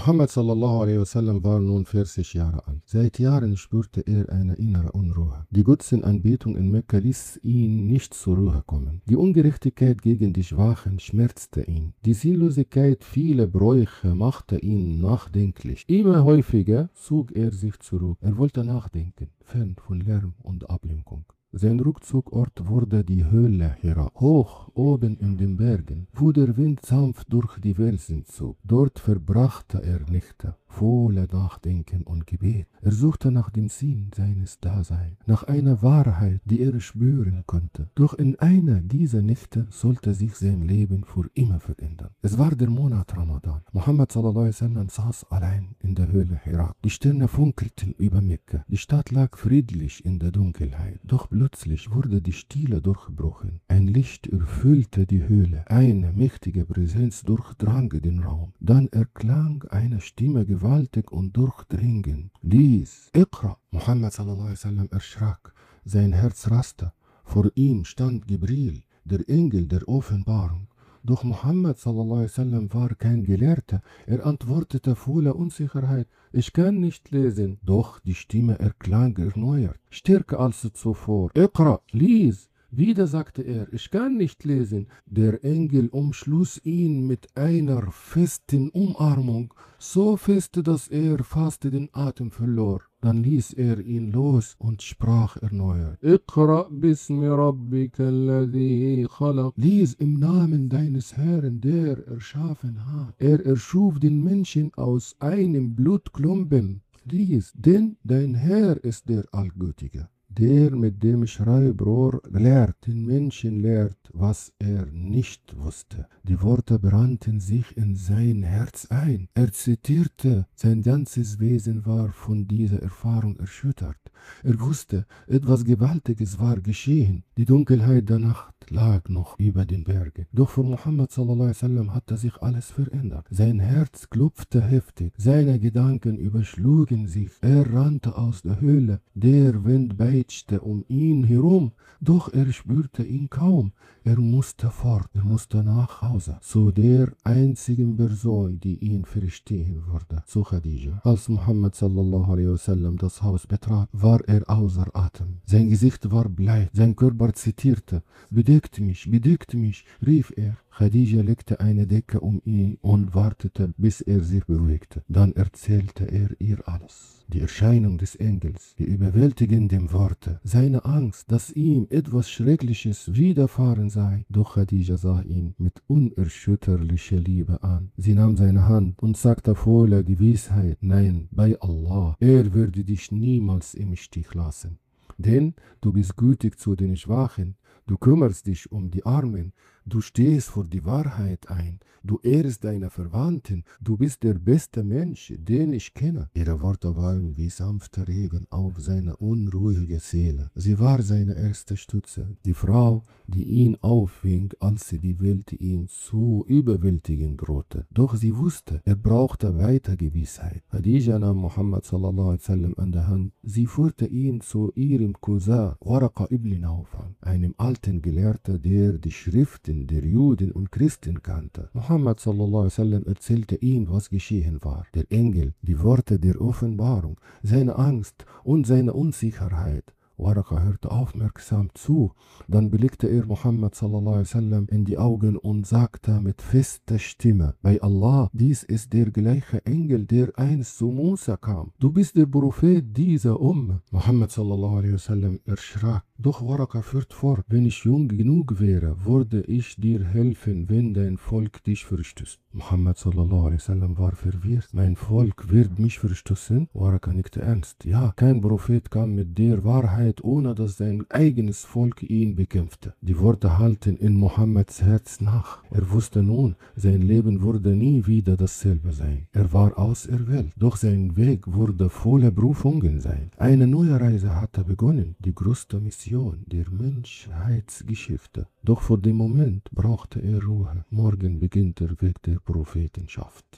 Muhammad sallallahu alaihi wasallam war nun 40 Jahre alt. Seit Jahren spürte er eine innere Unruhe. Die Götzenanbetung in Mekka ließ ihn nicht zur Ruhe kommen. Die Ungerechtigkeit gegen die Schwachen schmerzte ihn. Die Sinnlosigkeit vieler Bräuche machte ihn nachdenklich. Immer häufiger zog er sich zurück. Er wollte nachdenken, fern von Lärm und Ablenkung. Sein Rückzugort wurde die Höhle Hira, hoch oben in den Bergen, wo der Wind sanft durch die Felsen zog. Dort verbrachte er Nächte, voller Nachdenken und Gebet. Er suchte nach dem Sinn seines Daseins, nach einer Wahrheit, die er spüren konnte. Doch in einer dieser Nächte sollte sich sein Leben für immer verändern. Es war der Monat Ramadan. Muhammad sallallahu alaihi wasallam saß allein in der Höhle Hira. Die Sterne funkelten über Mekka. Die Stadt lag friedlich in der Dunkelheit. Doch plötzlich wurde die Stille durchbrochen. Ein Licht erfüllte die Höhle. Eine mächtige Präsenz durchdrang den Raum. Dann erklang eine Stimme gewaltig und durchdringend. Lies, Iqra! Muhammad sallallahu alaihi wasallam erschrak. Sein Herz raste. Vor ihm stand Gibril, der Engel der Offenbarung. Doch Muhammad sallallahu alaihi wasallam war kein Gelehrter. Er antwortete voller Unsicherheit: Ich kann nicht lesen. Doch die Stimme erklang erneuert, stärker als zuvor. Iqra, lies! Wieder sagte er: Ich kann nicht lesen. Der Engel umschloss ihn mit einer festen Umarmung, so fest, dass er fast den Atem verlor. Dann ließ er ihn los und sprach erneuert: Iqra bismi rabbika alladhi khalaq. Lies im Namen deines Herrn, der erschaffen hat. Er erschuf den Menschen aus einem Blutklumpen. Lies, denn dein Herr ist der Allgütige, der mit dem Schreibrohr lehrt, den Menschen lehrt, was er nicht wusste. Die Worte brannten sich in sein Herz ein. Er zitierte, sein ganzes Wesen war von dieser Erfahrung erschüttert. Er wusste, etwas Gewaltiges war geschehen. Die Dunkelheit der Nacht lag noch über den Bergen. Doch für Muhammad sallallahu alaihi wasallam hatte sich alles verändert. Sein Herz klopfte heftig, seine Gedanken überschlugen sich. Er rannte aus der Höhle. Der Wind peitschte um ihn herum, doch er spürte ihn kaum. Er musste fort, er musste nach Hause, zu der einzigen Person, die ihn verstehen würde, zu Khadija. Als Muhammad sallallahu alaihi wasallam das Haus betrat, war er außer Atem. Sein Gesicht war bleich, sein Körper zitterte. Bedeckt mich, rief er. Khadija legte eine Decke um ihn und wartete, bis er sich beruhigte. Dann erzählte er ihr alles. Die Erscheinung des Engels, die überwältigenden Worte, seine Angst, dass ihm etwas Schreckliches widerfahren sei. Doch Khadija sah ihn mit unerschütterlicher Liebe an. Sie nahm seine Hand und sagte voller Gewissheit: Nein, bei Allah, er würde dich niemals im Stich lassen. Denn du bist gütig zu den Schwachen, du kümmerst dich um die Armen, du stehst für die Wahrheit ein, du ehrst deine Verwandten, du bist der beste Mensch, den ich kenne. Ihre Worte waren wie sanfter Regen auf seine unruhige Seele. Sie war seine erste Stütze, die Frau, die ihn auffing, als die Welt ihn zu überwältigen drohte. Doch sie wusste, er brauchte weiter Gewissheit. Khadija nahm Muhammad sallallahu alaihi wasallam an der Hand. Sie führte ihn zu ihrem Cousin Waraqa ibn Nawfal, einem alten Gelehrten, der die Schriften der Juden und Christen kannte. Muhammad sallallahu alaihi wasallam erzählte ihm, was geschehen war. Der Engel, die Worte der Offenbarung, seine Angst und seine Unsicherheit. Waraqa hörte aufmerksam zu. Dann blickte er Muhammad sallallahu alaihi wasallam in die Augen und sagte mit fester Stimme: Bei Allah, dies ist der gleiche Engel, der einst zu Musa kam. Du bist der Prophet dieser Umme. Muhammad sallallahu alaihi wasallam erschrak. Doch Waraqa führt fort: Wenn ich jung genug wäre, würde ich dir helfen, wenn dein Volk dich verstößt. Muhammad sallallahu alaihi wasallam war verwirrt. Mein Volk wird mich verstoßen? Waraqa nickte ernst. Ja, kein Prophet kam mit der Wahrheit, ohne dass sein eigenes Volk ihn bekämpfte. Die Worte halten in Mohammeds Herz nach. Er wusste nun, sein Leben würde nie wieder dasselbe sein. Er war auserwählt, doch sein Weg würde voller Berufungen sein. Eine neue Reise hatte begonnen, die größte Mission der Menschheitsgeschichte. Doch für den Moment brauchte er Ruhe. Morgen beginnt der Weg der Prophetenschaft.